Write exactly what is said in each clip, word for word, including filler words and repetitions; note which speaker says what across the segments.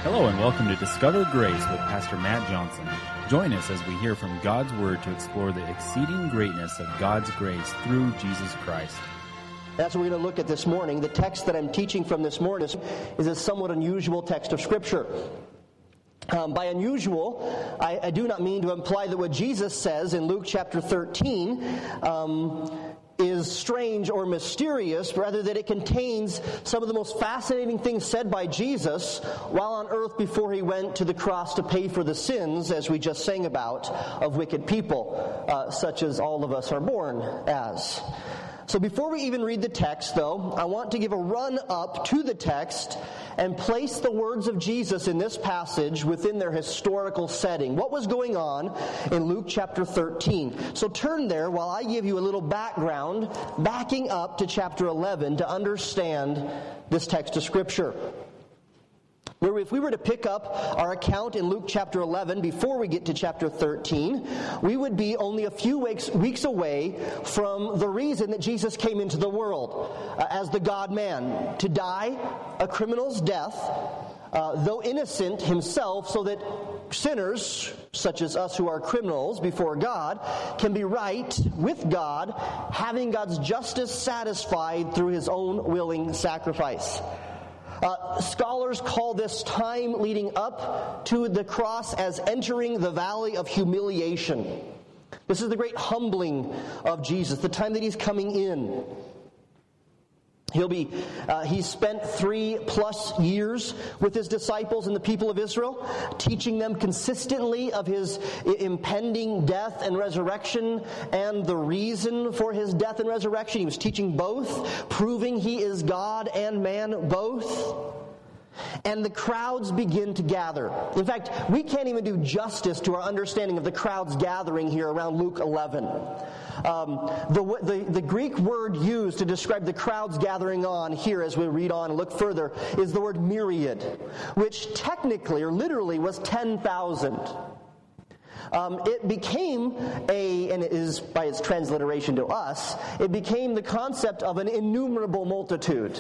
Speaker 1: Hello and welcome to Discover Grace with Pastor Matt Johnson. Join us as we hear from God's Word to explore the exceeding greatness of God's grace through Jesus Christ.
Speaker 2: That's what we're going to look at this morning. The text that I'm teaching from this morning is a somewhat unusual text of Scripture. Um, by unusual, I, I do not mean to imply that what Jesus says in Luke chapter thirteen um, is strange or mysterious, rather that it contains some of the most fascinating things said by Jesus while on earth before he went to the cross to pay for the sins, as we just sang about, of wicked people, uh, such as all of us are born as. So before we even read the text, though, I want to give a run-up to the text and place the words of Jesus in this passage within their historical setting. What was going on in Luke chapter thirteen? So turn there while I give you a little background, backing up to chapter eleven to understand this text of Scripture. Where if we were to pick up our account in Luke chapter eleven before we get to chapter thirteen, we would be only a few weeks, weeks away from the reason that Jesus came into the world uh, as the God-man, to die a criminal's death, uh, though innocent himself, so that sinners, such as us who are criminals before God, can be right with God, having God's justice satisfied through his own willing sacrifice. Uh, scholars call this time leading up to the cross as entering the valley of humiliation. This is the great humbling of Jesus, the time that he's coming in. He'll be, uh, he spent three plus years with his disciples and the people of Israel, teaching them consistently of his impending death and resurrection and the reason for his death and resurrection. He was teaching both, proving he is God and man both. And the crowds begin to gather. In fact, we can't even do justice to our understanding of the crowds gathering here around Luke eleven. Um, the, the, the Greek word used to describe the crowds gathering on here as we read on and look further is the word myriad, which technically or literally was ten thousand. Um, it became a, and it is by its transliteration to us, it became the concept of an innumerable multitude.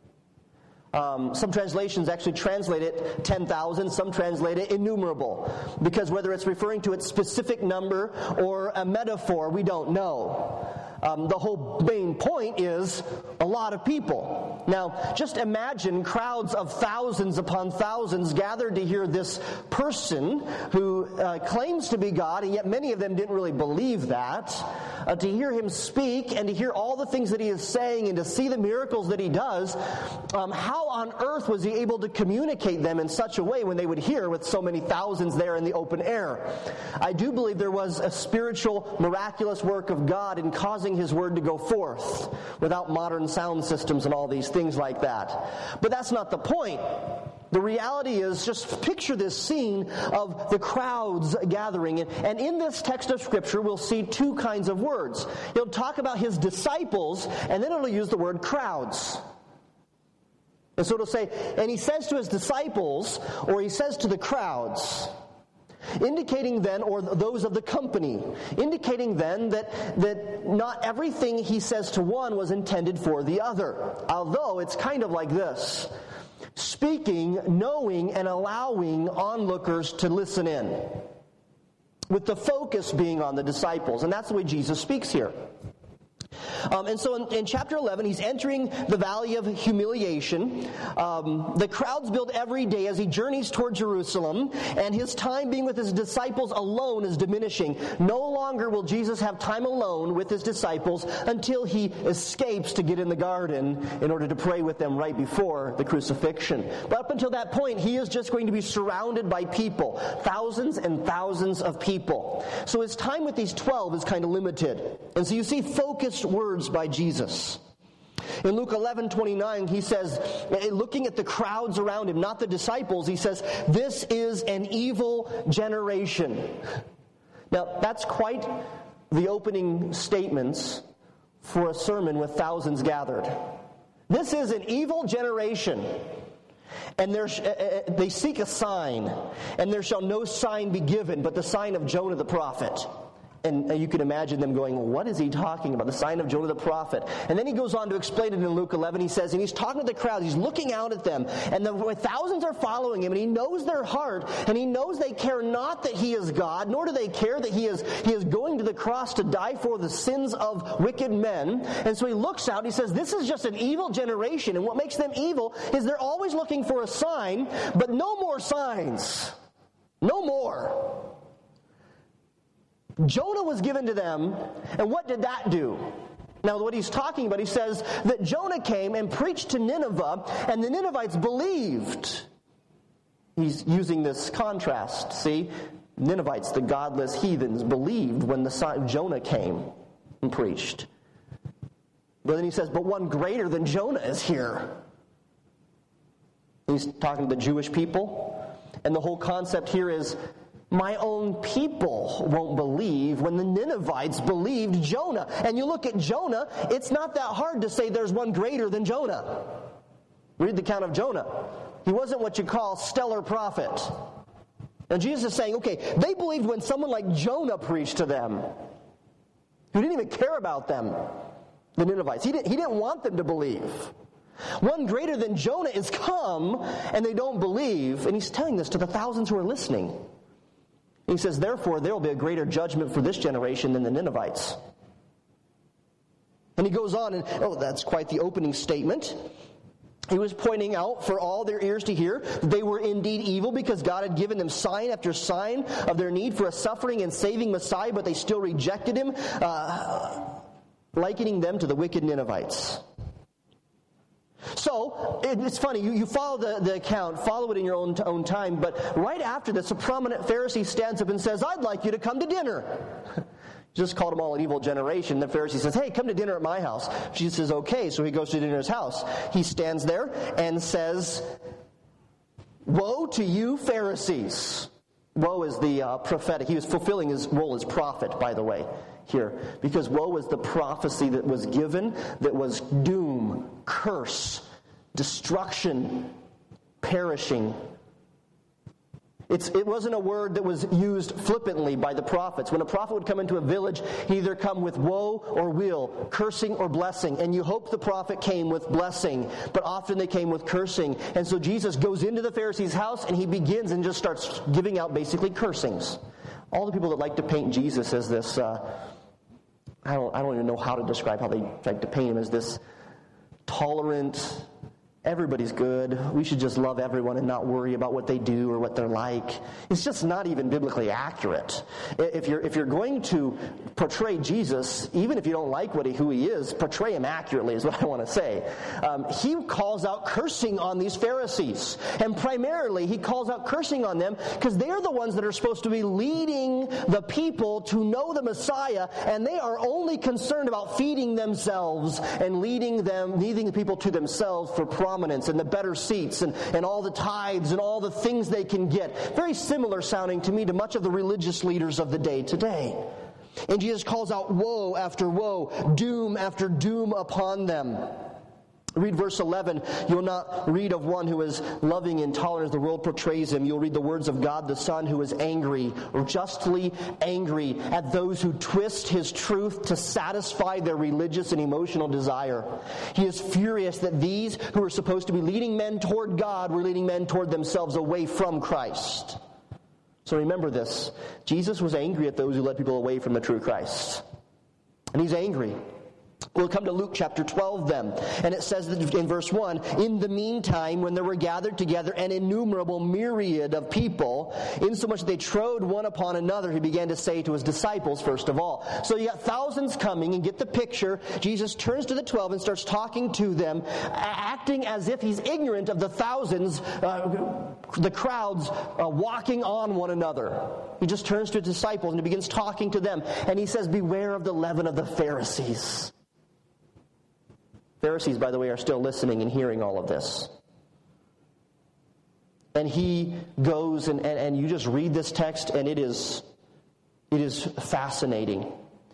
Speaker 2: Um, some translations actually translate it ten thousand, some translate it innumerable, because whether it's referring to its specific number or a metaphor, we don't know. Um, the whole main point is a lot of people. Now, just imagine crowds of thousands upon thousands gathered to hear this person who uh, claims to be God, and yet many of them didn't really believe that. Uh, to hear him speak and to hear all the things that he is saying and to see the miracles that he does, um, how on earth was he able to communicate them in such a way when they would hear with so many thousands there in the open air? I do believe there was a spiritual, miraculous work of God in causing his word to go forth without modern sound systems and all these things like that. But that's not the point. The reality is, just picture this scene of the crowds gathering. And in this text of Scripture, we'll see two kinds of words. He'll talk about his disciples, and then it'll use the word crowds. And so it'll say, and he says to his disciples, or he says to the crowds, indicating then, or those of the company, indicating then that, that not everything he says to one was intended for the other. Although it's kind of like this: speaking, knowing, and allowing onlookers to listen in, with the focus being on the disciples. And that's the way Jesus speaks here. Um, and so in, in chapter eleven, he's entering the valley of humiliation. Um, the crowds build every day as he journeys toward Jerusalem, and his time being with his disciples alone is diminishing. No longer will Jesus have time alone with his disciples until he escapes to get in the garden in order to pray with them right before the crucifixion. But up until that point, he is just going to be surrounded by people, thousands and thousands of people. So his time with these twelve is kind of limited. And so you see focused words by Jesus. In Luke eleven twenty-nine, he says, looking at the crowds around him, not the disciples, he says, "This is an evil generation." Now, that's quite the opening statements for a sermon with thousands gathered. This is an evil generation, and there sh- uh, they seek a sign, and there shall no sign be given but the sign of Jonah the prophet. And you can imagine them going, what is he talking about? The sign of Jonah the prophet. And then he goes on to explain it in Luke eleven. He says, and he's talking to the crowd. He's looking out at them. And the thousands are following him. And he knows their heart. And he knows they care not that he is God, nor do they care that he is, he is going to the cross to die for the sins of wicked men. And so he looks out. And he says, this is just an evil generation. And what makes them evil is they're always looking for a sign, but no more signs. No more. Jonah was given to them, and what did that do? Now, what he's talking about, he says that Jonah came and preached to Nineveh, and the Ninevites believed. He's using this contrast, see? Ninevites, the godless heathens, believed when the son, Jonah came and preached. But then he says, but one greater than Jonah is here. He's talking to the Jewish people, and the whole concept here is, my own people won't believe when the Ninevites believed Jonah. And you look at Jonah, it's not that hard to say there's one greater than Jonah. Read the account of Jonah. He wasn't what you call stellar prophet. And Jesus is saying, okay, they believed when someone like Jonah preached to them, who didn't even care about them, the Ninevites. He didn't, he didn't want them to believe. One greater than Jonah is come, and they don't believe. And he's telling this to the thousands who are listening. He says, therefore, there will be a greater judgment for this generation than the Ninevites. And he goes on, and oh, that's quite the opening statement. He was pointing out for all their ears to hear that they were indeed evil because God had given them sign after sign of their need for a suffering and saving Messiah, but they still rejected him, uh, likening them to the wicked Ninevites. So, it's funny, you, you follow the, the account, follow it in your own, own time, but right after this, a prominent Pharisee stands up and says, I'd like you to come to dinner. Just called them all an evil generation. The Pharisee says, hey, come to dinner at my house. Jesus says, okay, so he goes to dinner at his house. He stands there and says, woe to you Pharisees. Woe is the uh, prophetic. He was fulfilling his role as prophet, by the way, here. Because woe was the prophecy that was given that was doom, curse, destruction, perishing. It's, it wasn't a word that was used flippantly by the prophets. When a prophet would come into a village, he'd either come with woe or weal, cursing or blessing. And you hope the prophet came with blessing, but often they came with cursing. And so Jesus goes into the Pharisee's house and he begins and just starts giving out basically cursings. All the people that like to paint Jesus as this, uh, I don't, I don't even know how to describe how they like to paint him as this tolerant, everybody's good, we should just love everyone and not worry about what they do or what they're like. It's just not even biblically accurate. If you're if you're going to portray Jesus, even if you don't like what he, who he is, portray him accurately is what I want to say. Um, he calls out cursing on these Pharisees. And primarily, he calls out cursing on them because they're the ones that are supposed to be leading the people to know the Messiah, and they are only concerned about feeding themselves and leading them, leading the people to themselves for prominence and the better seats and, and all the tithes and all the things they can get. Very similar sounding to me to much of the religious leaders of the day today. And Jesus calls out woe after woe, doom after doom upon them. Read verse eleven. You'll not read of one who is loving and tolerant as the world portrays him. You'll read the words of God the Son, who is angry, or justly angry at those who twist his truth to satisfy their religious and emotional desire. He is furious that these who are supposed to be leading men toward God were leading men toward themselves away from Christ. So remember this. Jesus was angry at those who led people away from the true Christ. And he's angry. We'll come to Luke chapter twelve then. And it says that in verse one, in the meantime, when there were gathered together an innumerable myriad of people, insomuch that they trode one upon another, he began to say to his disciples, first of all. So you got thousands coming, and get the picture. Jesus turns to the twelve and starts talking to them, acting as if he's ignorant of the thousands, uh, the crowds uh, walking on one another. He just turns to his disciples and he begins talking to them. And he says, beware of the leaven of the Pharisees. Pharisees, by the way, are still listening and hearing all of this. And he goes, and, and, and you just read this text, and it is, it is fascinating.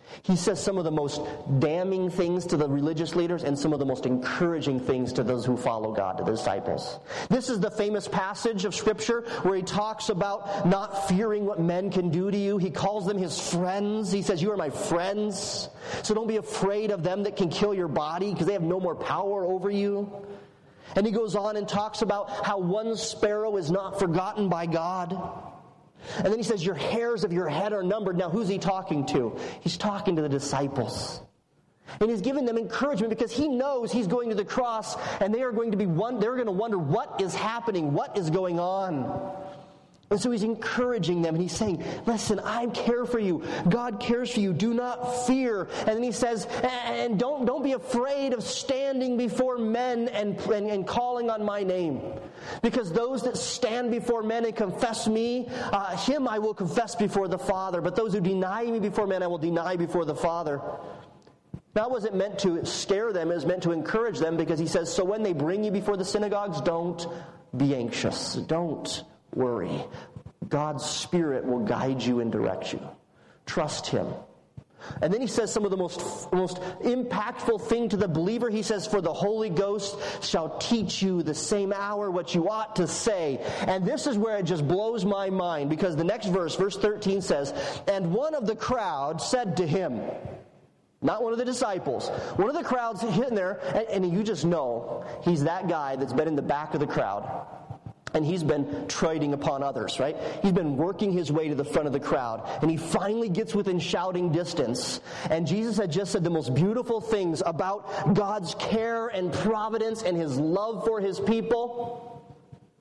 Speaker 2: He says some of the most damning things to the religious leaders and some of the most encouraging things to those who follow God, to the disciples. This is the famous passage of Scripture where he talks about not fearing what men can do to you. He calls them his friends. He says, you are my friends. So don't be afraid of them that can kill your body because they have no more power over you. And he goes on and talks about how one sparrow is not forgotten by God. And then he says, your hairs of your head are numbered. Now, who's he talking to? He's talking to the disciples. And he's giving them encouragement because he knows he's going to the cross and they are going to be one, they're going to wonder what is happening, what is going on. And so he's encouraging them and he's saying, listen, I care for you. God cares for you. Do not fear. And then he says, and don't, don't be afraid of standing before men and, and, and calling on my name. Because those that stand before men and confess me, uh, him I will confess before the Father. But those who deny me before men, I will deny before the Father. That wasn't meant to scare them. It was meant to encourage them because he says, so when they bring you before the synagogues, don't be anxious. Don't worry. God's Spirit will guide you and direct you. Trust him. And then he says some of the most, most impactful thing to the believer. He says, for the Holy Ghost shall teach you the same hour what you ought to say. And this is where it just blows my mind because the next verse, verse thirteen says, and one of the crowd said to him, not one of the disciples, one of the crowds hitting there, and, and you just know he's that guy that's been in the back of the crowd. And he's been trading upon others, right? He's been working his way to the front of the crowd. And he finally gets within shouting distance. And Jesus had just said the most beautiful things about God's care and providence and his love for his people.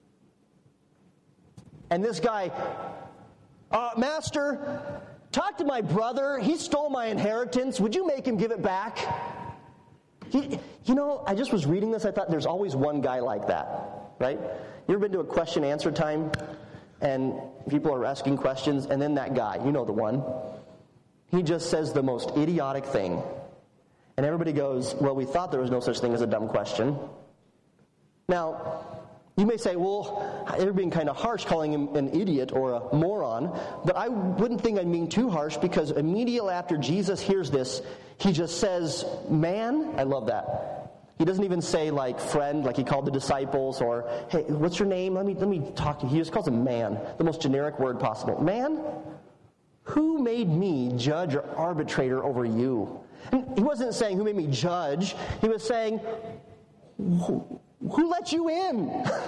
Speaker 2: And this guy, uh, Master, talk to my brother. He stole my inheritance. Would you make him give it back? He, you know, I just was reading this. I thought there's always one guy like that, right? You ever been to a question answer time and people are asking questions and then that guy, you know the one, he just says the most idiotic thing. And everybody goes, well, we thought there was no such thing as a dumb question. Now, you may say, well, they're being kind of harsh calling him an idiot or a moron, but I wouldn't think I'd mean too harsh because immediately after Jesus hears this, he just says, man, I love that. He doesn't even say like friend, like he called the disciples, or hey, what's your name? Let me let me talk to you. He just calls him man, the most generic word possible. Man, who made me judge or arbitrator over you? And he wasn't saying who made me judge. He was saying, who, who let you in?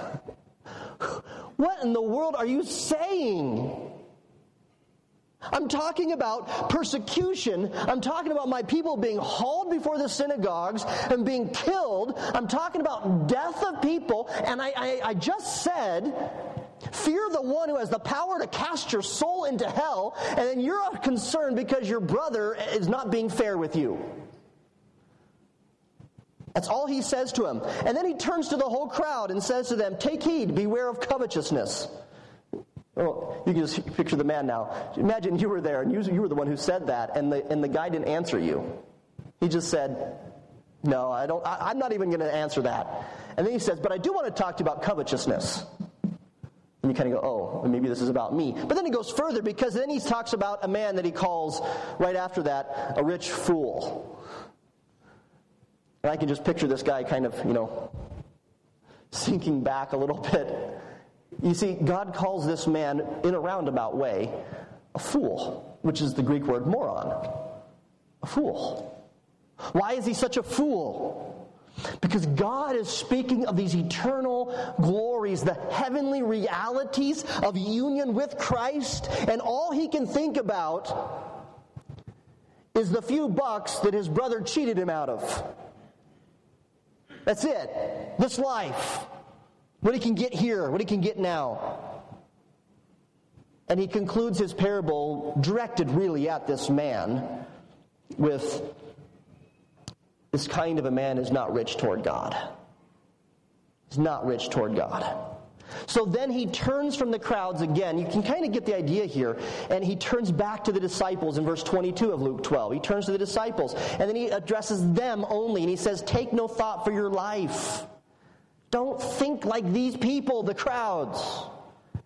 Speaker 2: What in the world are you saying? I'm talking about persecution. I'm talking about my people being hauled before the synagogues and being killed. I'm talking about death of people. And I, I, I just said, fear the one who has the power to cast your soul into hell. And then you're concerned because your brother is not being fair with you. That's all he says to him. And then he turns to the whole crowd and says to them, take heed, beware of covetousness. Well, you can just picture the man now. Imagine you were there and you, you were the one who said that, and the and the guy didn't answer you. He just said, "No, I don't. I, I'm not even going to answer that." And then he says, "But I do want to talk to you about covetousness." And you kind of go, "Oh, maybe this is about me." But then he goes further because then he talks about a man that he calls right after that a rich fool. And I can just picture this guy kind of, you know, sinking back a little bit. You see, God calls this man, in a roundabout way, a fool, which is the Greek word moron. A fool. Why is he such a fool? Because God is speaking of these eternal glories, the heavenly realities of union with Christ, and all he can think about is the few bucks that his brother cheated him out of. That's it. This life. What he can get here, what he can get now. And he concludes his parable, directed really at this man, with this kind of a man is not rich toward God. He's not rich toward God. So then he turns from the crowds again. You can kind of get the idea here. And he turns back to the disciples in verse twenty-two of Luke twelve. He turns to the disciples. And then he addresses them only. And he says, take no thought for your life. Don't think like these people, the crowds.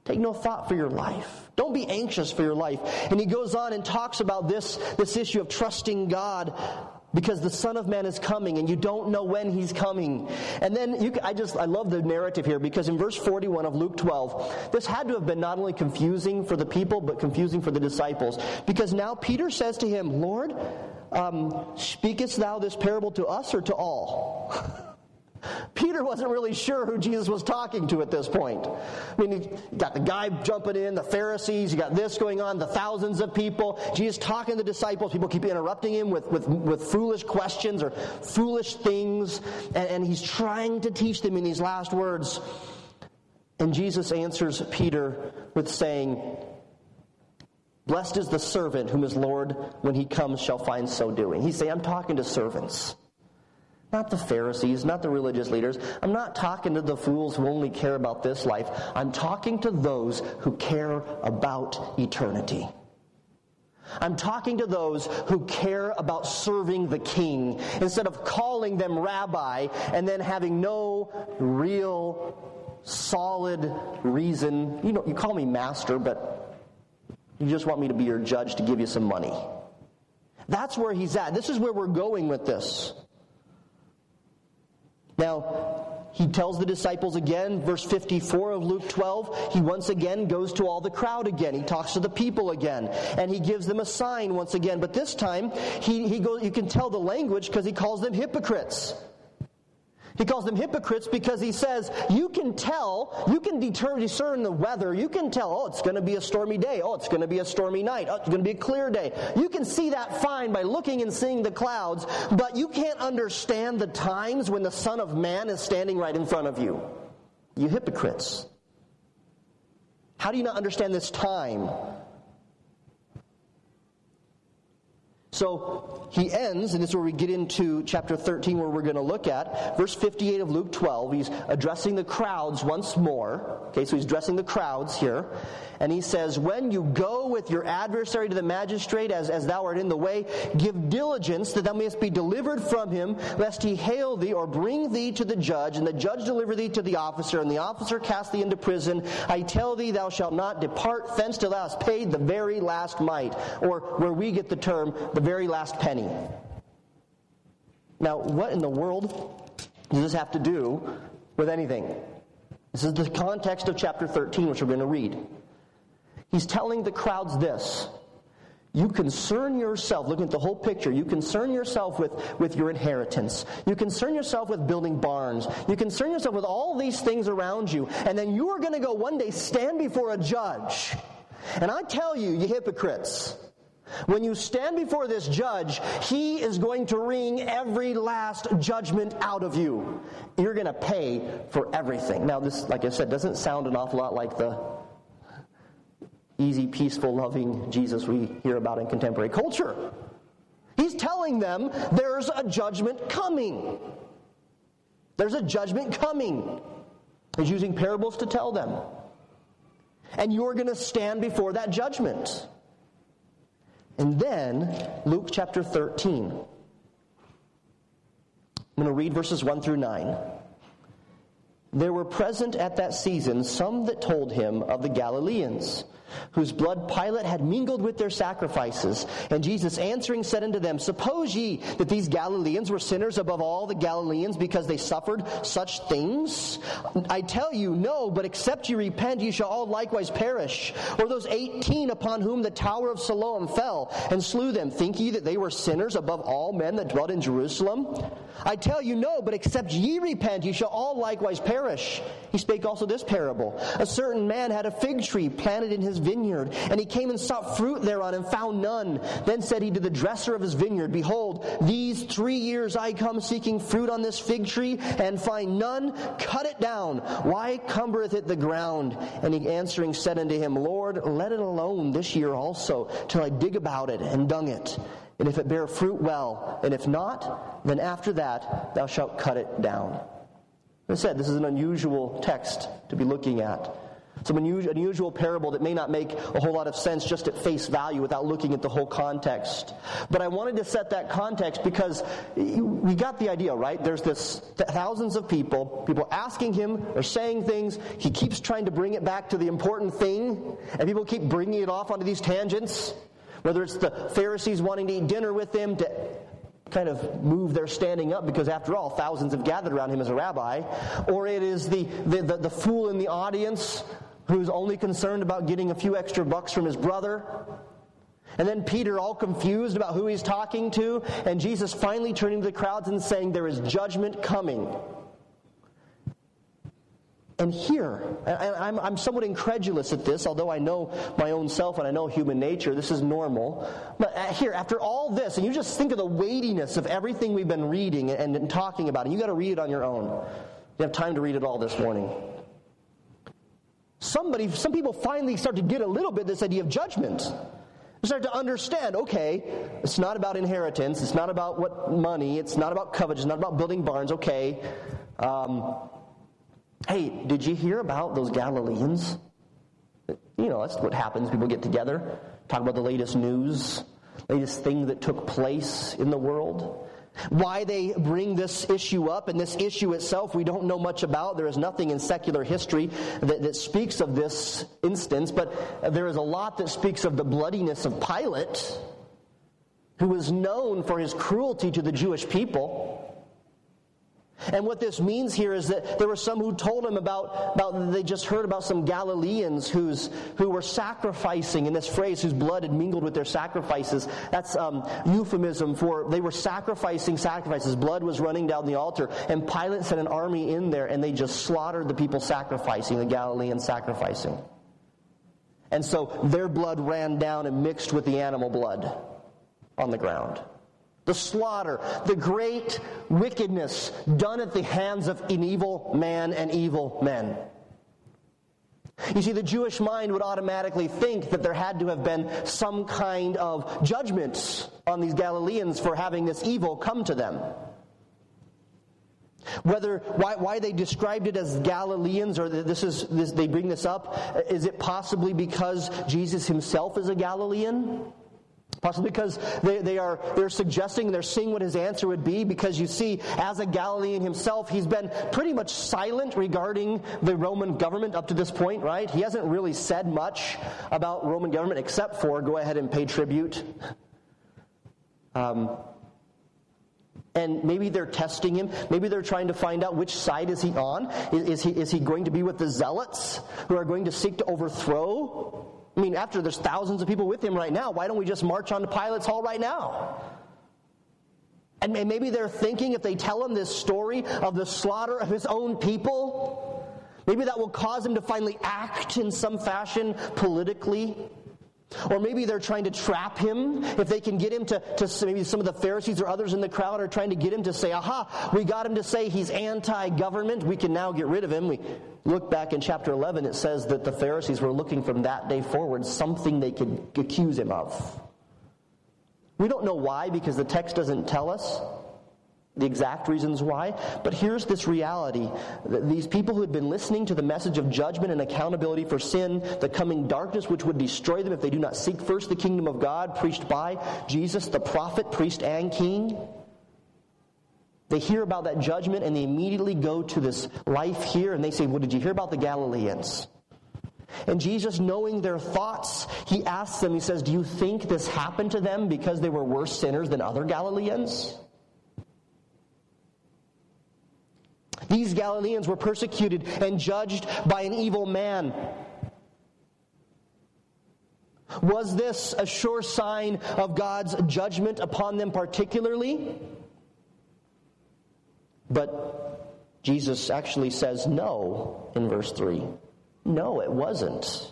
Speaker 2: Take no thought for your life. Don't be anxious for your life. And he goes on and talks about this, this issue of trusting God because the Son of Man is coming and you don't know when he's coming. And then you, I just, I love the narrative here because in verse forty-one of Luke twelve, this had to have been not only confusing for the people, but confusing for the disciples. Because now Peter says to him, Lord, um, speakest thou this parable to us or to all? Peter wasn't really sure who Jesus was talking to at this point. I mean, you got the guy jumping in, the Pharisees, you got this going on, the thousands of people. Jesus talking to the disciples. People keep interrupting him with, with, with foolish questions or foolish things. And, and he's trying to teach them in these last words. And Jesus answers Peter with saying, blessed is the servant whom his Lord, when he comes, shall find so doing. He's saying, I'm talking to servants. Not the Pharisees, not the religious leaders. I'm not talking to the fools who only care about this life. I'm talking to those who care about eternity. I'm talking to those who care about serving the King instead of calling them rabbi and then having no real solid reason. You know, you call me master, but you just want me to be your judge to give you some money. That's where he's at. This is where we're going with this. Now, he tells the disciples again, verse fifty-four of Luke twelve, he once again goes to all the crowd again. He talks to the people again, and he gives them a sign once again. But this time, he, he goes, you can tell the language because he calls them hypocrites. He calls them hypocrites because he says, you can tell, you can determine, discern the weather. You can tell, oh, it's going to be a stormy day. Oh, it's going to be a stormy night. Oh, it's going to be a clear day. You can see that fine by looking and seeing the clouds, but you can't understand the times when the Son of Man is standing right in front of you. You hypocrites. How do you not understand this time? So he ends, and this is where we get into chapter thirteen, where we're going to look at. Verse fifty-eight of Luke twelve, he's addressing the crowds once more. Okay, so he's addressing the crowds here. And he says, when you go with your adversary to the magistrate, as, as thou art in the way, give diligence that thou mayest be delivered from him, lest he hail thee or bring thee to the judge, and the judge deliver thee to the officer, and the officer cast thee into prison. I tell thee, thou shalt not depart thence till thou hast paid the very last mite, or where we get the term, the very last penny. Now, what in the world does this have to do with anything? This is the context of chapter thirteen, which we're going to read. He's telling the crowds this. You concern yourself, looking at the whole picture, you concern yourself with, with your inheritance. You concern yourself with building barns. You concern yourself with all these things around you. And then you are going to go one day stand before a judge. And I tell you, you hypocrites, when you stand before this judge, he is going to wring every last judgment out of you. You're going to pay for everything. Now, this, like I said, doesn't sound an awful lot like the easy, peaceful, loving Jesus we hear about in contemporary culture. He's telling them there's a judgment coming. There's a judgment coming. He's using parables to tell them. And you're going to stand before that judgment. And then, Luke chapter thirteen. I'm going to read verses one through nine. There were present at that season some that told him of the Galileans, whose blood Pilate had mingled with their sacrifices. And Jesus answering said unto them, suppose ye that these Galileans were sinners above all the Galileans, because they suffered such things? I tell you, no, but except ye repent, ye shall all likewise perish. Or those eighteen upon whom the tower of Siloam fell, and slew them, think ye that they were sinners above all men that dwelt in Jerusalem? I tell you, no, but except ye repent, ye shall all likewise perish. He spake also this parable. A certain man had a fig tree planted in his vineyard, and he came and sought fruit thereon, and found none. Then said he to the dresser of his vineyard, behold, these three years I come seeking fruit on this fig tree, and find none. Cut it down. Why cumbereth it the ground? And he answering said unto him, Lord, let it alone this year also, till I dig about it, and dung it. And if it bear fruit, well, and if not, then after that thou shalt cut it down. As I said, this is an unusual text to be looking at. Some unusual, unusual parable that may not make a whole lot of sense just at face value without looking at the whole context. But I wanted to set that context because we got the idea, right? There's this th- thousands of people, people asking him or saying things. He keeps trying to bring it back to the important thing, and people keep bringing it off onto these tangents. Whether it's the Pharisees wanting to eat dinner with him to kind of move their standing up because, after all, thousands have gathered around him as a rabbi, or it is the the, the, the fool in the audience who's only concerned about getting a few extra bucks from his brother. And then Peter all confused about who he's talking to, and Jesus finally turning to the crowds and saying, there is judgment coming. And here, and I'm, I'm somewhat incredulous at this, although I know my own self and I know human nature, this is normal. But here, after all this, and you just think of the weightiness of everything we've been reading and, and talking about, and you got to read it on your own. You have time to read it all this morning. Somebody, some people finally start to get a little bit this idea of judgment. They start to understand, okay, it's not about inheritance, it's not about what money, it's not about covetous, it's not about building barns, okay. Um, hey, did you hear about those Galileans? You know, that's what happens. People get together, talk about the latest news, latest thing that took place in the world. Why they bring this issue up, and this issue itself we don't know much about. There is nothing in secular history that, that speaks of this instance, but there is a lot that speaks of the bloodiness of Pilate, who was known for his cruelty to the Jewish people. And what this means here is that there were some who told him about, about they just heard about some Galileans who's, who were sacrificing, in this phrase, whose blood had mingled with their sacrifices. That's um, euphemism for they were sacrificing sacrifices. Blood was running down the altar. And Pilate sent an army in there, and they just slaughtered the people sacrificing, the Galileans sacrificing. And so their blood ran down and mixed with the animal blood on the ground. The slaughter, the great wickedness done at the hands of an evil man and evil men. You see, the Jewish mind would automatically think that there had to have been some kind of judgment on these Galileans for having this evil come to them. Whether why, why they described it as Galileans, or this is this, they bring this up, is it possibly because Jesus himself is a Galilean? Possibly because they, they are they're suggesting, they're seeing what his answer would be, because you see, as a Galilean himself, he's been pretty much silent regarding the Roman government up to this point, right? He hasn't really said much about Roman government except for go ahead and pay tribute. Um, and maybe they're testing him. Maybe they're trying to find out which side is he on. Is, is he is he going to be with the zealots who are going to seek to overthrow? I mean, after there's thousands of people with him right now, why don't we just march on to Pilate's Hall right now? And maybe they're thinking if they tell him this story of the slaughter of his own people, maybe that will cause him to finally act in some fashion politically. Or maybe they're trying to trap him. If they can get him to, to, maybe some of the Pharisees or others in the crowd are trying to get him to say, aha, we got him to say he's anti-government, we can now get rid of him. We look back in chapter eleven, it says that the Pharisees were looking from that day forward something they could accuse him of. We don't know why, because the text doesn't tell us the exact reasons why, but here's this reality. These people who had been listening to the message of judgment and accountability for sin, the coming darkness which would destroy them if they do not seek first the kingdom of God, preached by Jesus, the prophet, priest, and king. They hear about that judgment and they immediately go to this life here and they say, well, did you hear about the Galileans? And Jesus, knowing their thoughts, he asks them, he says, do you think this happened to them because they were worse sinners than other Galileans? These Galileans were persecuted and judged by an evil man. Was this a sure sign of God's judgment upon them particularly? But Jesus actually says no in verse three. No, it wasn't.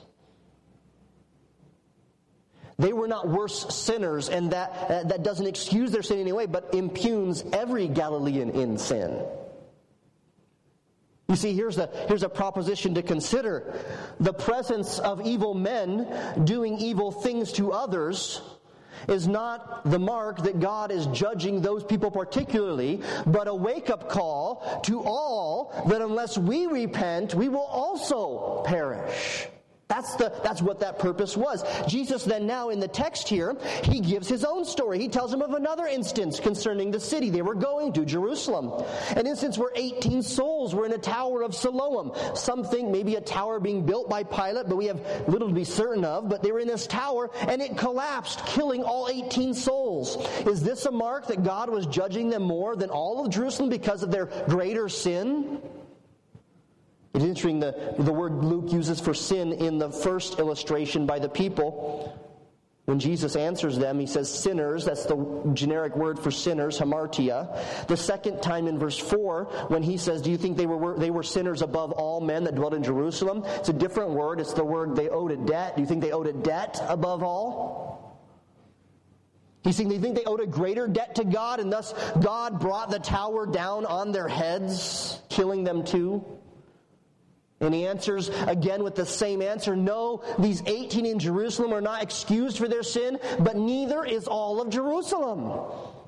Speaker 2: They were not worse sinners, and that, uh, that doesn't excuse their sin anyway, but impugns every Galilean in sin. You see, here's a, here's a proposition to consider. The presence of evil men doing evil things to others is not the mark that God is judging those people particularly, but a wake-up call to all that unless we repent, we will also perish. That's the that's what that purpose was. Jesus then now in the text here, he gives his own story. He tells them of another instance concerning the city. They were going to Jerusalem. An instance where eighteen souls were in a tower of Siloam. Some think maybe a tower being built by Pilate, but we have little to be certain of. But they were in this tower and it collapsed, killing all eighteen souls. Is this a mark that God was judging them more than all of Jerusalem because of their greater sin? It's interesting, the, the word Luke uses for sin in the first illustration by the people. When Jesus answers them, he says sinners. That's the generic word for sinners, hamartia. The second time in verse four, when he says, do you think they were they were sinners above all men that dwelt in Jerusalem? It's a different word. It's the word they owed a debt. Do you think they owed a debt above all? He's saying, do you think they owed a greater debt to God, and thus God brought the tower down on their heads, killing them too? And he answers again with the same answer. No, these eighteen in Jerusalem are not excused for their sin, but neither is all of Jerusalem.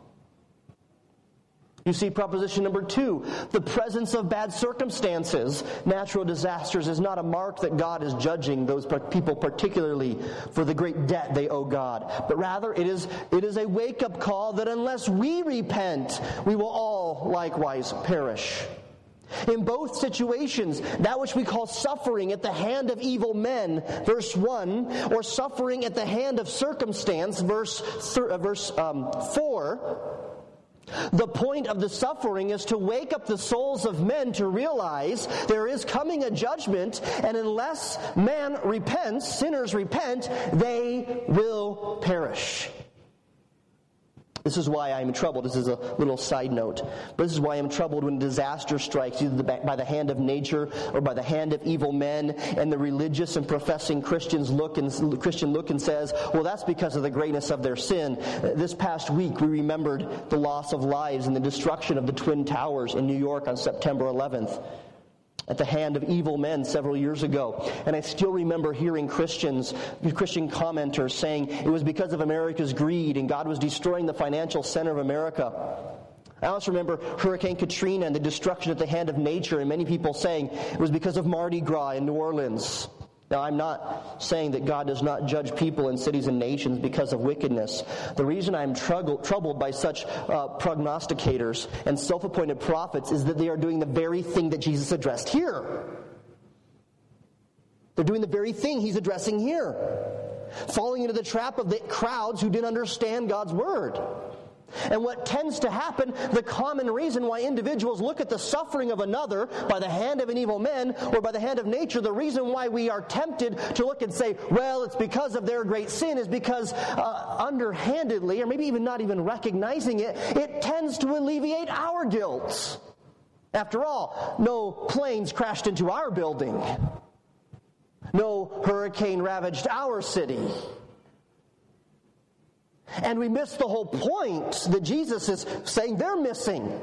Speaker 2: You see, proposition number two, the presence of bad circumstances, natural disasters, is not a mark that God is judging those people particularly for the great debt they owe God. But rather, it is, it is a wake-up call that unless we repent, we will all likewise perish. In both situations, that which we call suffering at the hand of evil men, verse one, or suffering at the hand of circumstance, verse, uh, verse um, four, the point of the suffering is to wake up the souls of men to realize there is coming a judgment, and unless man repents, sinners repent, they will perish. This is why I'm troubled. This is a little side note. But this is why I'm troubled when disaster strikes, either by the hand of nature or by the hand of evil men, and the religious and professing Christians look and Christian look and says, well, that's because of the greatness of their sin. This past week, we remembered the loss of lives and the destruction of the Twin Towers in New York on September eleventh. At the hand of evil men several years ago. And I still remember hearing Christians, Christian commenters saying it was because of America's greed and God was destroying the financial center of America. I also remember Hurricane Katrina and the destruction at the hand of nature, and many people saying it was because of Mardi Gras in New Orleans. Now, I'm not saying that God does not judge people in cities and nations because of wickedness. The reason I'm troubled, troubled by such uh, prognosticators and self-appointed prophets is that they are doing the very thing that Jesus addressed here. They're doing the very thing he's addressing here. Falling into the trap of the crowds who didn't understand God's word. And what tends to happen, the common reason why individuals look at the suffering of another by the hand of an evil man or by the hand of nature, the reason why we are tempted to look and say, well, it's because of their great sin, is because uh, underhandedly, or maybe even not even recognizing it, it tends to alleviate our guilt. After all, no planes crashed into our building. No hurricane ravaged our city. And we miss the whole point that Jesus is saying they're missing.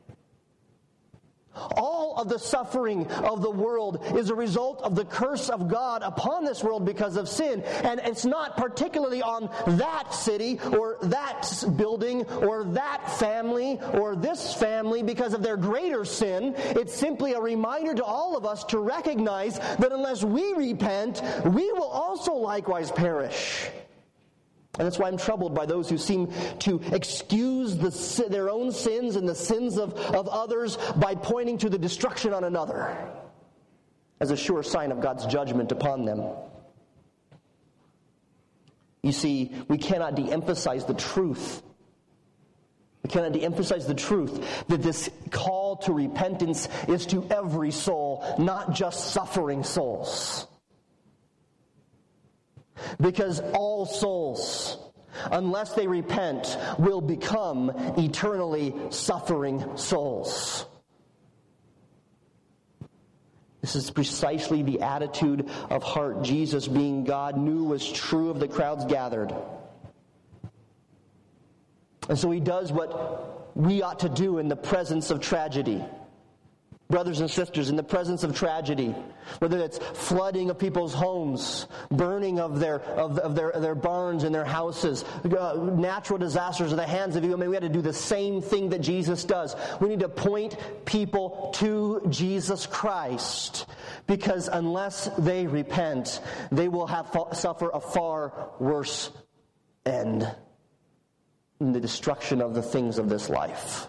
Speaker 2: All of the suffering of the world is a result of the curse of God upon this world because of sin. And it's not particularly on that city or that building or that family or this family because of their greater sin. It's simply a reminder to all of us to recognize that unless we repent, we will also likewise perish. And that's why I'm troubled by those who seem to excuse the, their own sins and the sins of, of others by pointing to the destruction on another as a sure sign of God's judgment upon them. You see, we cannot de-emphasize the truth. We cannot de-emphasize the truth that this call to repentance is to every soul, not just suffering souls. Because all souls, unless they repent, will become eternally suffering souls. This is precisely the attitude of heart Jesus, being God, knew was true of the crowds gathered. And so he does what we ought to do in the presence of tragedy. Brothers and sisters, in the presence of tragedy, whether it's flooding of people's homes, burning of their of, of their their barns and their houses, uh, natural disasters at the hands of evil, I mean, we had to do the same thing that Jesus does. We need to point people to Jesus Christ, because unless they repent, they will have suffer a far worse end in the destruction of the things of this life.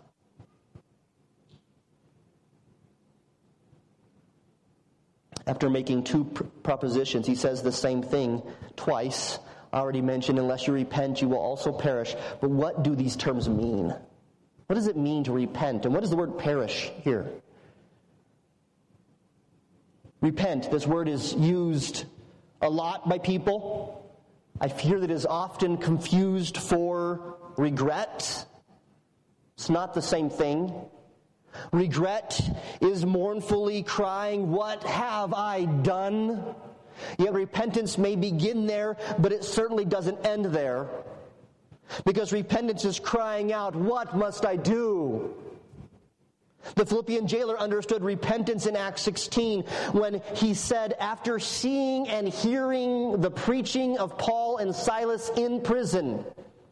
Speaker 2: After making two pr- propositions, he says the same thing twice. I already mentioned, unless you repent, you will also perish. But what do these terms mean? What does it mean to repent? And what is the word perish here? Repent, this word is used a lot by people. I fear that it is often confused for regret. It's not the same thing. Regret is mournfully crying, "What have I done?" Yet repentance may begin there, but it certainly doesn't end there. Because repentance is crying out, "What must I do?" The Philippian jailer understood repentance in Acts sixteen when he said, after seeing and hearing the preaching of Paul and Silas in prison,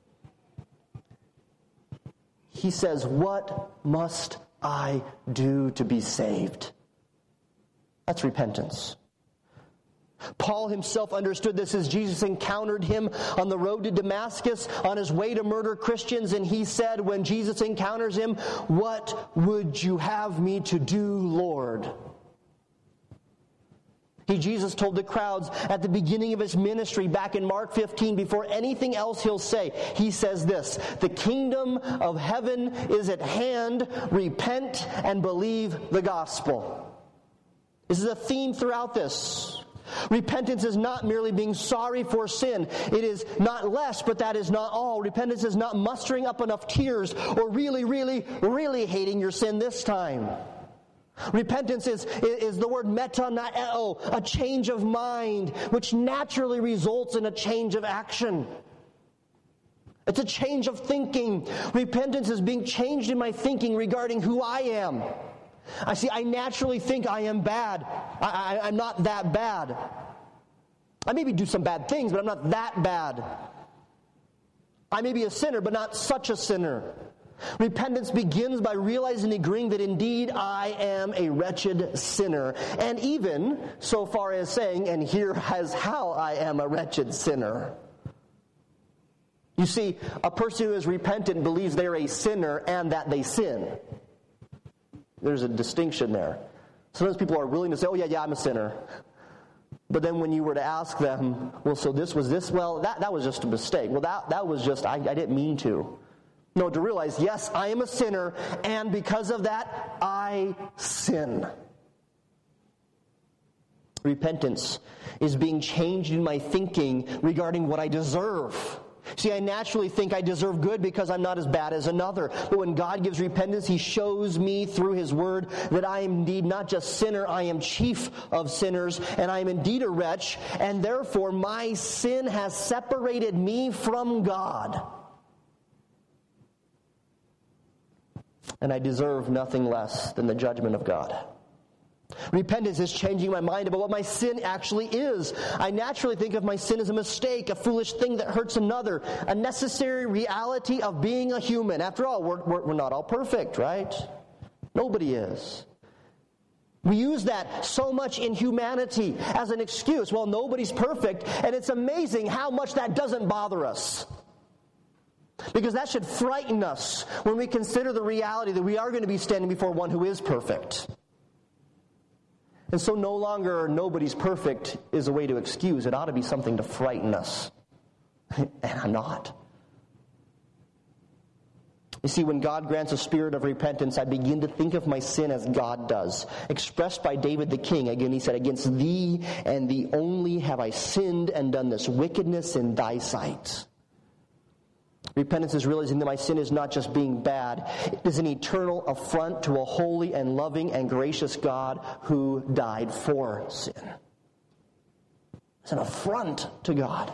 Speaker 2: he says, "What must I do to be saved?" That's repentance. Paul himself understood this as Jesus encountered him on the road to Damascus on his way to murder Christians, and he said when Jesus encounters him, "What would you have me to do, Lord?" He, Jesus, told the crowds at the beginning of his ministry back in Mark fifteen, before anything else he'll say, he says this, "The kingdom of heaven is at hand. Repent and believe the gospel." This is a theme throughout this. Repentance is not merely being sorry for sin. It is not less, but that is not all. Repentance is not mustering up enough tears or really, really, really hating your sin this time. Repentance is, is the word metanoeo, a change of mind, which naturally results in a change of action. It's a change of thinking. Repentance is being changed in my thinking regarding who I am. I see, I naturally think I am bad. I, I, I'm not that bad. I maybe do some bad things, but I'm not that bad. I may be a sinner, but not such a sinner. Repentance begins by realizing and agreeing that indeed I am a wretched sinner. And even so far as saying, and here is how I am a wretched sinner. You see, a person who is repentant believes they're a sinner and that they sin. There's a distinction there. Sometimes people are willing to say, "Oh yeah, yeah, I'm a sinner." But then when you were to ask them, "Well, so this was this?" Well, that, that was just a mistake. Well, that, that was just, I, I didn't mean to. No, to realize, yes, I am a sinner, and because of that, I sin. Repentance is being changed in my thinking regarding what I deserve. See, I naturally think I deserve good because I'm not as bad as another. But when God gives repentance, He shows me through His Word that I am indeed not just sinner, I am chief of sinners, and I am indeed a wretch, and therefore my sin has separated me from God. And I deserve nothing less than the judgment of God. Repentance is changing my mind about what my sin actually is. I naturally think of my sin as a mistake, a foolish thing that hurts another, a necessary reality of being a human. After all, we're, we're, we're not all perfect, right? Nobody is. We use that so much in humanity as an excuse. Well, nobody's perfect, and it's amazing how much that doesn't bother us. Because that should frighten us when we consider the reality that we are going to be standing before one who is perfect. And so no longer nobody's perfect is a way to excuse. It ought to be something to frighten us. And I'm not. You see, when God grants a spirit of repentance, I begin to think of my sin as God does. Expressed by David the king. Again, he said, "Against thee and thee only have I sinned and done this wickedness in thy sight." Repentance is realizing that my sin is not just being bad. It is an eternal affront to a holy and loving and gracious God who died for sin. It's an affront to God.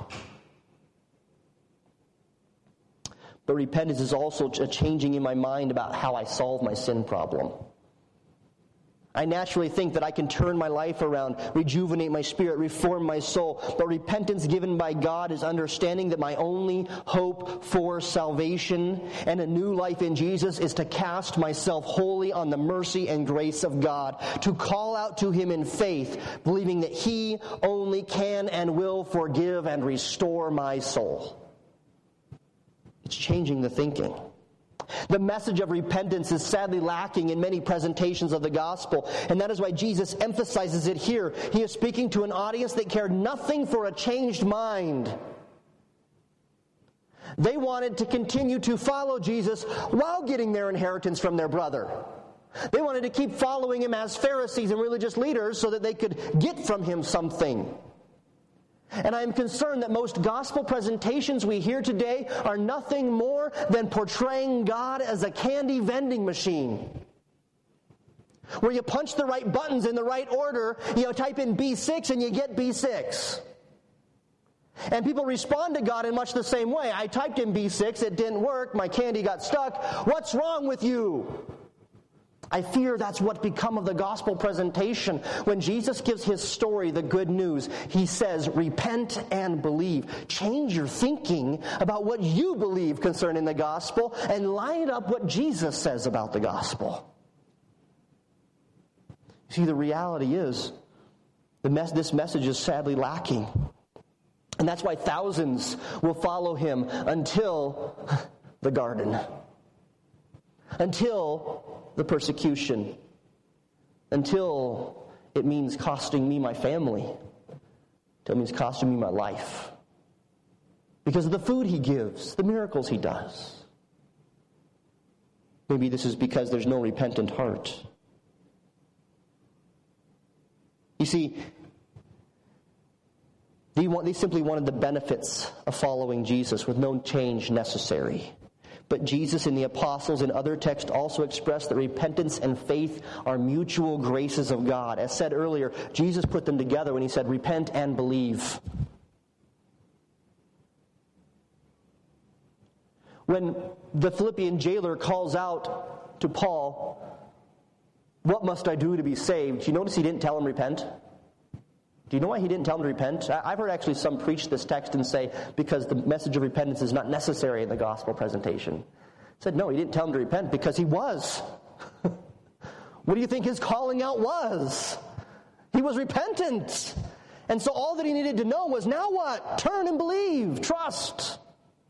Speaker 2: But repentance is also a changing in my mind about how I solve my sin problem. I naturally think that I can turn my life around, rejuvenate my spirit, reform my soul. But repentance given by God is understanding that my only hope for salvation and a new life in Jesus is to cast myself wholly on the mercy and grace of God, to call out to Him in faith, believing that He only can and will forgive and restore my soul. It's changing the thinking. The message of repentance is sadly lacking in many presentations of the gospel, and that is why Jesus emphasizes it here. He is speaking to an audience that cared nothing for a changed mind. They wanted to continue to follow Jesus while getting their inheritance from their brother. They wanted to keep following Him as Pharisees and religious leaders so that they could get from Him something. And I am concerned that most gospel presentations we hear today are nothing more than portraying God as a candy vending machine, where you punch the right buttons in the right order, you know, type in B six and you get B six. And people respond to God in much the same way. I typed in B six, it didn't work, my candy got stuck. What's wrong with you? I fear that's what become of the gospel presentation. When Jesus gives His story, the good news, He says, repent and believe. Change your thinking about what you believe concerning the gospel and line up what Jesus says about the gospel. See, the reality is, the mes- this message is sadly lacking. And that's why thousands will follow Him until the garden. Until the persecution, until it means costing me my family, until it means costing me my life, because of the food He gives, the miracles He does. Maybe this is because there's no repentant heart. You see, they, want, they simply wanted the benefits of following Jesus with no change necessary. But Jesus and the apostles in other texts also express that repentance and faith are mutual graces of God. As said earlier, Jesus put them together when He said, repent and believe. When the Philippian jailer calls out to Paul, what must I do to be saved? Do you notice he didn't tell him repent? Do you know why he didn't tell him to repent? I've heard actually some preach this text and say, because the message of repentance is not necessary in the gospel presentation. He said, no, he didn't tell him to repent because he was. What do you think his calling out was? He was repentant. And so all that he needed to know was, now what? Turn and believe. Trust.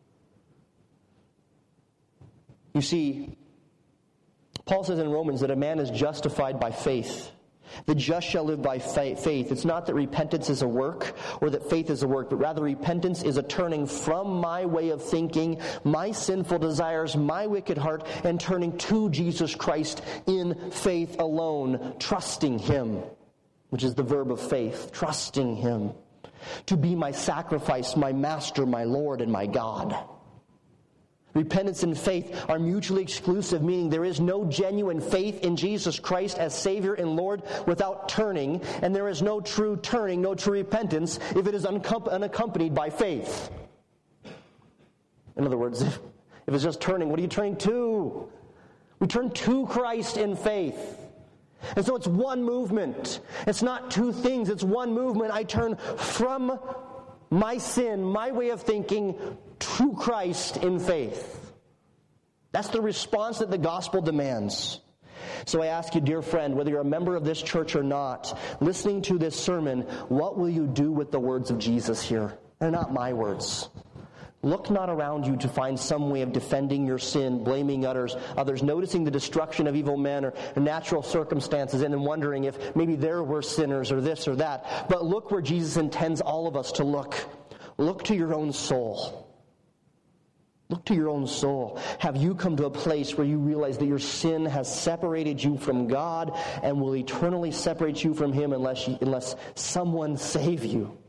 Speaker 2: You see, Paul says in Romans that a man is justified by faith. The just shall live by faith. It's not that repentance is a work or that faith is a work, but rather repentance is a turning from my way of thinking, my sinful desires, my wicked heart, and turning to Jesus Christ in faith alone, trusting Him, which is the verb of faith, trusting Him to be my sacrifice, my master, my Lord, and my God. Repentance and faith are mutually exclusive, meaning there is no genuine faith in Jesus Christ as Savior and Lord without turning, and there is no true turning, no true repentance if it is unaccompanied by faith. In other words, if, if it's just turning, what are you turning to? We turn to Christ in faith. And so it's one movement. It's not two things, it's one movement. I turn from my sin, my way of thinking, to Christ in faith. That's the response that the gospel demands. So I ask you, dear friend, whether you're a member of this church or not, listening to this sermon, what will you do with the words of Jesus here? They're not my words. Look not around you to find some way of defending your sin, blaming others, others, noticing the destruction of evil men or natural circumstances, and then wondering if maybe there were sinners or this or that. But look where Jesus intends all of us to look. Look to your own soul. Look to your own soul. Have you come to a place where you realize that your sin has separated you from God and will eternally separate you from Him unless you, unless someone save you?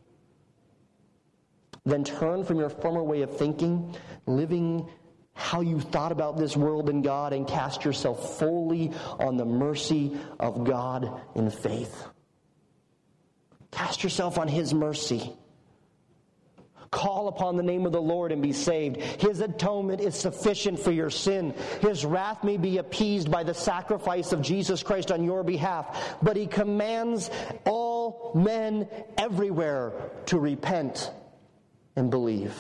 Speaker 2: Then turn from your former way of thinking, living how you thought about this world and God, and cast yourself fully on the mercy of God in faith. Cast yourself on His mercy. call upon the name of the Lord and be saved. His atonement is sufficient for your sin. His wrath may be appeased by the sacrifice of Jesus Christ on your behalf, but he commands all men everywhere to repent and believe.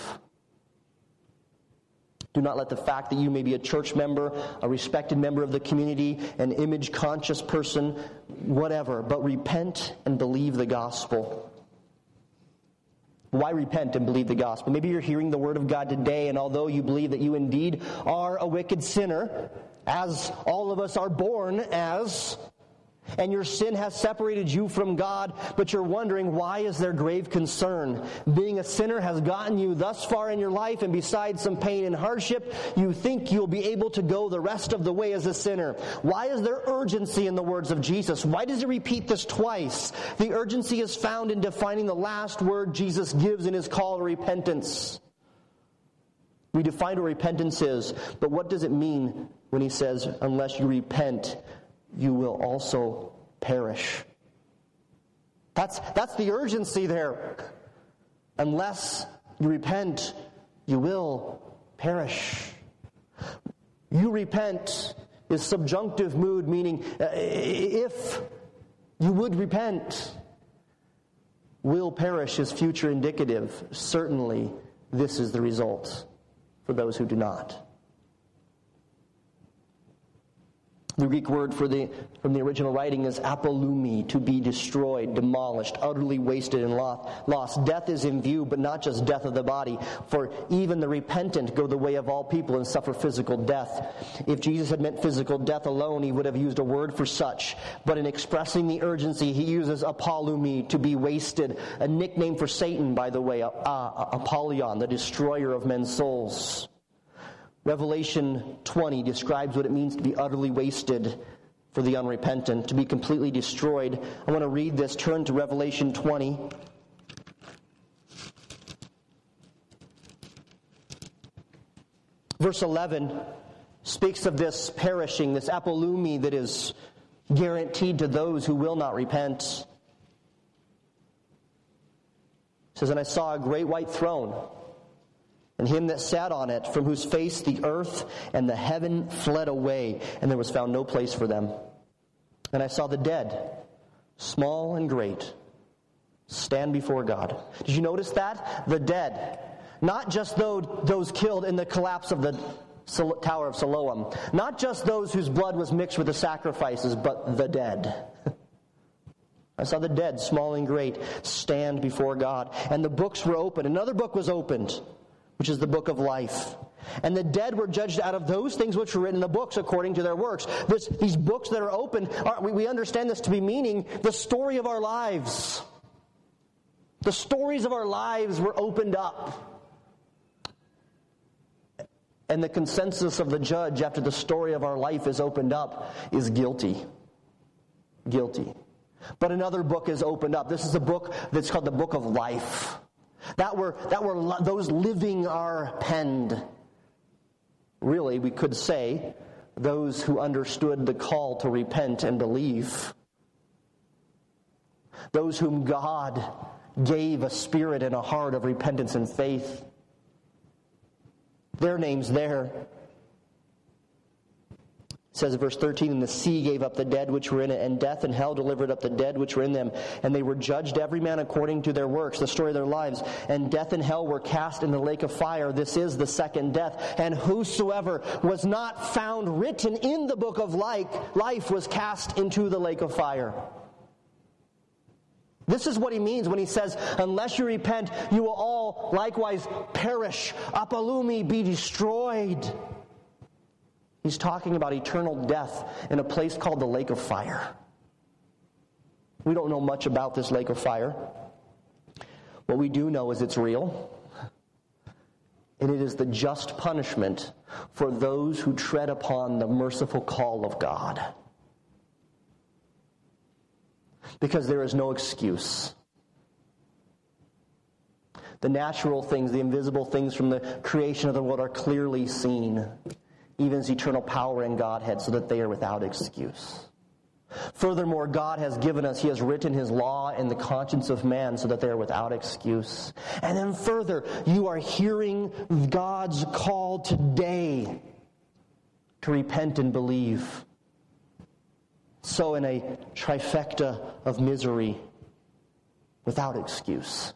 Speaker 2: Do not let the fact that you may be a church member, a respected member of the community, an image-conscious person, whatever, but repent and believe the gospel. Why repent and believe the gospel? Maybe you're hearing the word of God today, and although you believe that you indeed are a wicked sinner, as all of us are born as, and your sin has separated you from God, but you're wondering, why is there grave concern? Being a sinner has gotten you thus far in your life, and besides some pain and hardship, you think you'll be able to go the rest of the way as a sinner. Why is there urgency in the words of Jesus? Why does he repeat this twice? The urgency is found in defining the last word Jesus gives in his call to repentance. We define what repentance is, but what does it mean when he says, unless you repent, you will also perish? That's, that's the urgency there. Unless you repent, you will perish. You repent is subjunctive mood, meaning uh, if you would repent. Will perish is future indicative. Certainly, this is the result for those who do not. The Greek word for the from the original writing is apolumi, to be destroyed, demolished, utterly wasted and lost. Death is in view, but not just death of the body. For even the repentant go the way of all people and suffer physical death. If Jesus had meant physical death alone, he would have used a word for such. But in expressing the urgency, he uses apolumi, to be wasted, a nickname for Satan, by the way, uh, Apollyon, the destroyer of men's souls. Revelation twenty describes what it means to be utterly wasted for the unrepentant, to be completely destroyed. I want to read this. Turn to Revelation twenty. Verse eleven speaks of this perishing, this apolumi that is guaranteed to those who will not repent. It says, and I saw a great white throne, and him that sat on it, from whose face the earth and the heaven fled away, and there was found no place for them. And I saw the dead, small and great, stand before God. Did you notice that? The dead. Not just those killed in the collapse of the Tower of Siloam. Not just those whose blood was mixed with the sacrifices, but the dead. I saw the dead, small and great, stand before God. And the books were opened. Another book was opened, which is the book of life. And the dead were judged out of those things which were written in the books according to their works. This, these books that are open, are, we, we understand this to be meaning the story of our lives. The stories of our lives were opened up. And the consensus of the judge after the story of our life is opened up is guilty. Guilty. But another book is opened up. This is a book that's called the book of life. That were, that were those living are penned. Really, we could say, those who understood the call to repent and believe. Those whom God gave a spirit and a heart of repentance and faith. Their names there. It says in verse thirteen, and the sea gave up the dead which were in it, and death and hell delivered up the dead which were in them. And they were judged every man according to their works, the story of their lives. And death and hell were cast in the lake of fire. This is the second death. And whosoever was not found written in the book of life was cast into the lake of fire. This is what he means when he says, unless you repent, you will all likewise perish. Apolumi, be destroyed. He's talking about eternal death in a place called the lake of fire. We don't know much about this lake of fire. What we do know is it's real. And it is the just punishment for those who tread upon the merciful call of God. Because there is no excuse. The natural things, the invisible things from the creation of the world are clearly seen. Even his eternal power and Godhead, so that they are without excuse. Furthermore, God has given us, He has written His law in the conscience of man so that they are without excuse. And then further, you are hearing God's call today to repent and believe. So in a trifecta of misery, without excuse.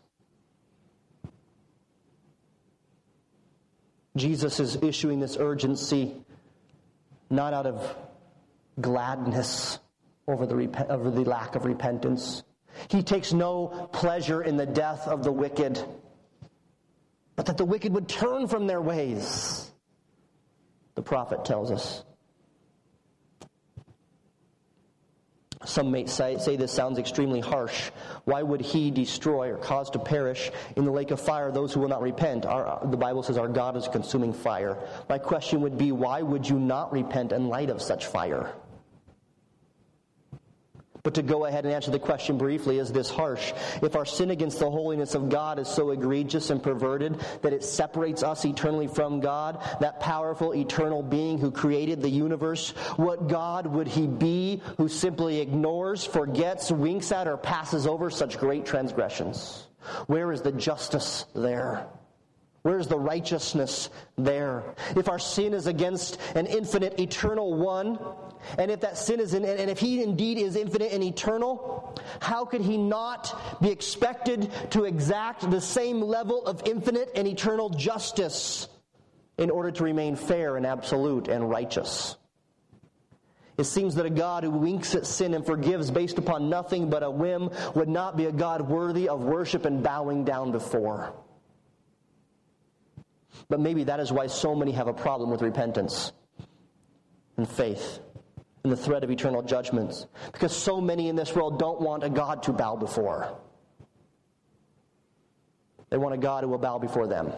Speaker 2: Jesus is issuing this urgency not out of gladness over the, rep- over the lack of repentance. He takes no pleasure in the death of the wicked, but that the wicked would turn from their ways, the prophet tells us. Some may say, say this sounds extremely harsh. Why would He destroy or cause to perish in the lake of fire those who will not repent? Our, the Bible says our God is a consuming fire. My question would be, why would you not repent in light of such fire? But to go ahead and answer the question briefly, is this harsh? If our sin against the holiness of God is so egregious and perverted that it separates us eternally from God, that powerful eternal being who created the universe, what God would He be who simply ignores, forgets, winks at, or passes over such great transgressions? Where is the justice there? Where is the righteousness there? If our sin is against an infinite, eternal one, and if that sin is in, and if He indeed is infinite and eternal, how could He not be expected to exact the same level of infinite and eternal justice in order to remain fair and absolute and righteous? It seems that a God who winks at sin and forgives based upon nothing but a whim would not be a God worthy of worship and bowing down before. But maybe that is why so many have a problem with repentance and faith and the threat of eternal judgments. Because so many in this world don't want a God to bow before. They want a God who will bow before them.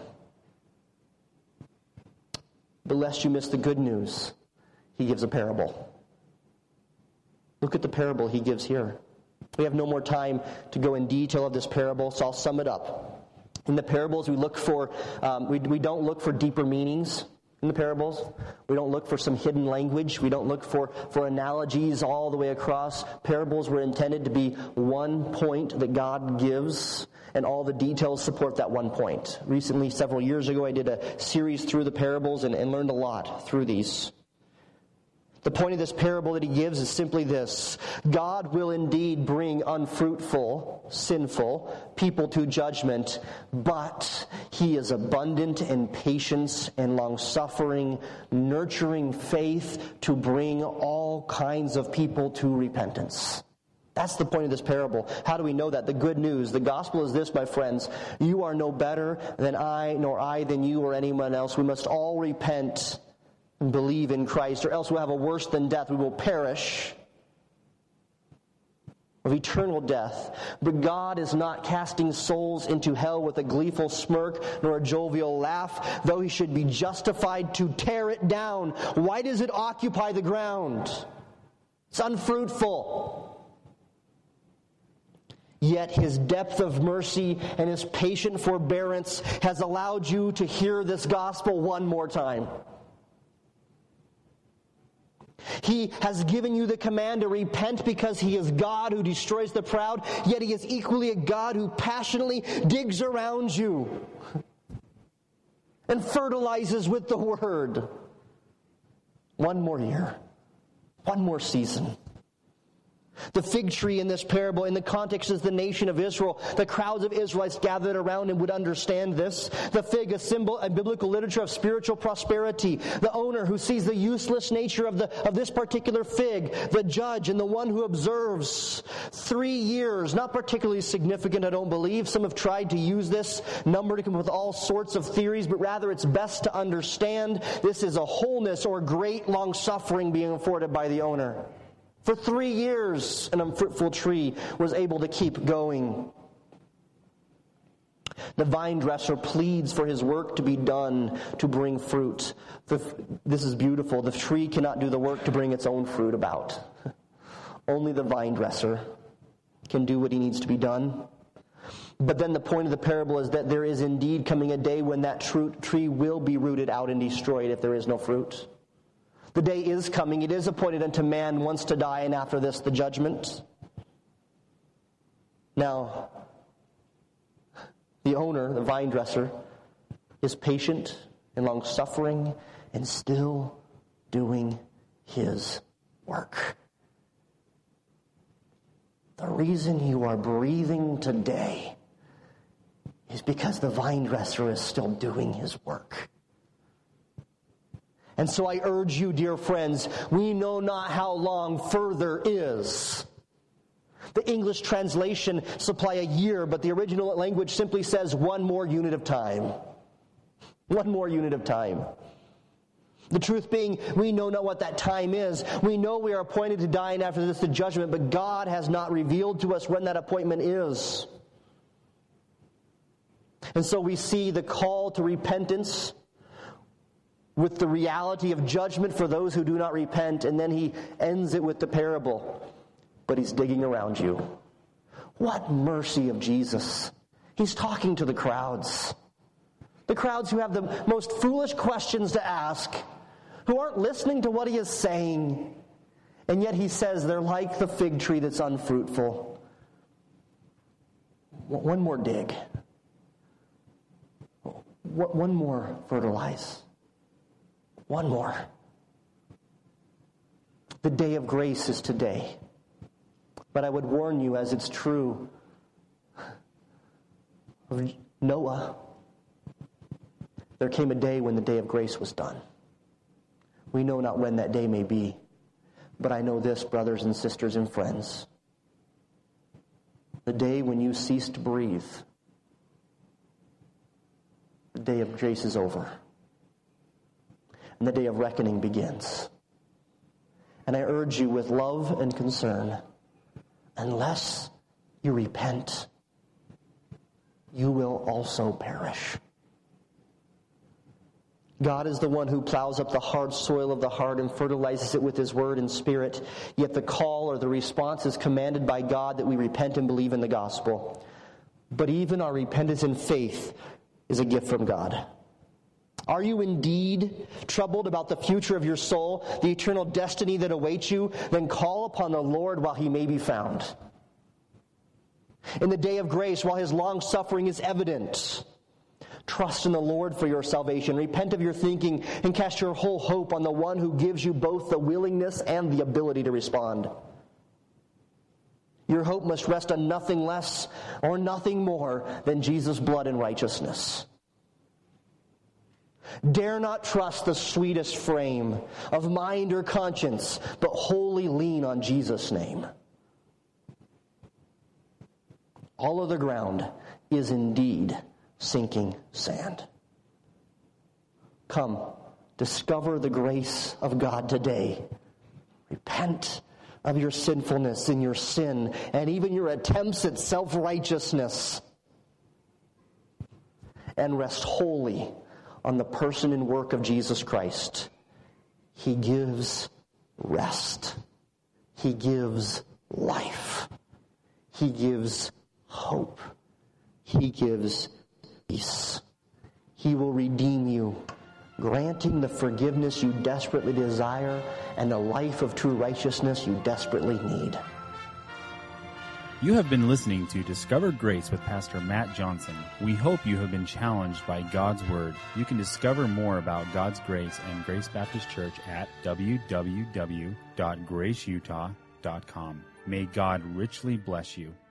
Speaker 2: But lest you miss the good news, He gives a parable. Look at the parable He gives here. We have no more time to go in detail of this parable, so I'll sum it up. In the parables, we look for, um, we, we don't look for deeper meanings in the parables. We don't look for some hidden language. We don't look for, for analogies all the way across. Parables were intended to be one point that God gives, and all the details support that one point. Recently, several years ago, I did a series through the parables and, and learned a lot through these. The point of this parable that He gives is simply this: God will indeed bring unfruitful, sinful people to judgment, but He is abundant in patience and long-suffering, nurturing faith to bring all kinds of people to repentance. That's the point of this parable. How do we know that? The good news, the gospel is this, my friends: you are no better than I, nor I than you or anyone else. We must all repent and believe in Christ, or else we'll have a worse than death. We will perish of eternal death. But God is not casting souls into hell with a gleeful smirk nor a jovial laugh, though He should be justified to tear it down. Why does it occupy the ground? It's unfruitful. Yet His depth of mercy and His patient forbearance has allowed you to hear this gospel one more time. He has given you the command to repent because He is God who destroys the proud, yet He is equally a God who passionately digs around you and fertilizes with the Word. One more year, one more season. The fig tree in this parable, in the context, is the nation of Israel. The crowds of Israelites gathered around and would understand this. The fig, a symbol in biblical literature of spiritual prosperity. The owner who sees the useless nature of, the, of this particular fig. The judge and the one who observes. Three years, not particularly significant, I don't believe. Some have tried to use this number to come up with all sorts of theories, but rather it's best to understand this is a wholeness or great long suffering being afforded by the owner. For three years, an unfruitful tree was able to keep going. The vine dresser pleads for his work to be done to bring fruit. The, this is beautiful. The tree cannot do the work to bring its own fruit about. Only the vine dresser can do what he needs to be done. But then the point of the parable is that there is indeed coming a day when that tree will be rooted out and destroyed if there is no fruit. The day is coming. It is appointed unto man once to die, and after this the judgment. Now, the owner, the vine dresser, is patient and long-suffering and still doing his work. The reason you are breathing today is because the vine dresser is still doing his work. And so I urge you, dear friends, we know not how long further is. The English translation supply a year, but the original language simply says one more unit of time. One more unit of time. The truth being, we know not what that time is. We know we are appointed to die, and after this the judgment, but God has not revealed to us when that appointment is. And so we see the call to repentance with the reality of judgment for those who do not repent, and then he ends it with the parable. But he's digging around you. What mercy of Jesus. He's talking to the crowds. The crowds who have the most foolish questions to ask, who aren't listening to what he is saying. And yet he says they're like the fig tree that's unfruitful. One more dig. One more fertilize. One more. The day of grace is today. But I would warn you, as it's true of Noah, there came a day when the day of grace was done. We know not when that day may be, but I know this, brothers and sisters and friends. The day when you cease to breathe, the day of grace is over. And the day of reckoning begins. And I urge you with love and concern, unless you repent, you will also perish. God is the one who plows up the hard soil of the heart and fertilizes it with his word and spirit. Yet the call or the response is commanded by God that we repent and believe in the gospel. But even our repentance and faith is a gift from God. Are you indeed troubled about the future of your soul, the eternal destiny that awaits you? Then call upon the Lord while he may be found. In the day of grace, while his long suffering is evident, trust in the Lord for your salvation. Repent of your thinking and cast your whole hope on the one who gives you both the willingness and the ability to respond. Your hope must rest on nothing less or nothing more than Jesus' blood and righteousness. Dare not trust the sweetest frame of mind or conscience, but wholly lean on Jesus' name. All other ground is indeed sinking sand. Come, discover the grace of God today. Repent of your sinfulness and your sin, and even your attempts at self-righteousness, and rest wholly on the person and work of Jesus Christ. He gives rest. He gives life. He gives hope. He gives peace. He will redeem you, granting the forgiveness you desperately desire and the life of true righteousness you desperately need.
Speaker 1: You have been listening to Discover Grace with Pastor Matt Johnson. We hope you have been challenged by God's Word. You can discover more about God's grace and Grace Baptist Church at w w w dot grace utah dot com. May God richly bless you.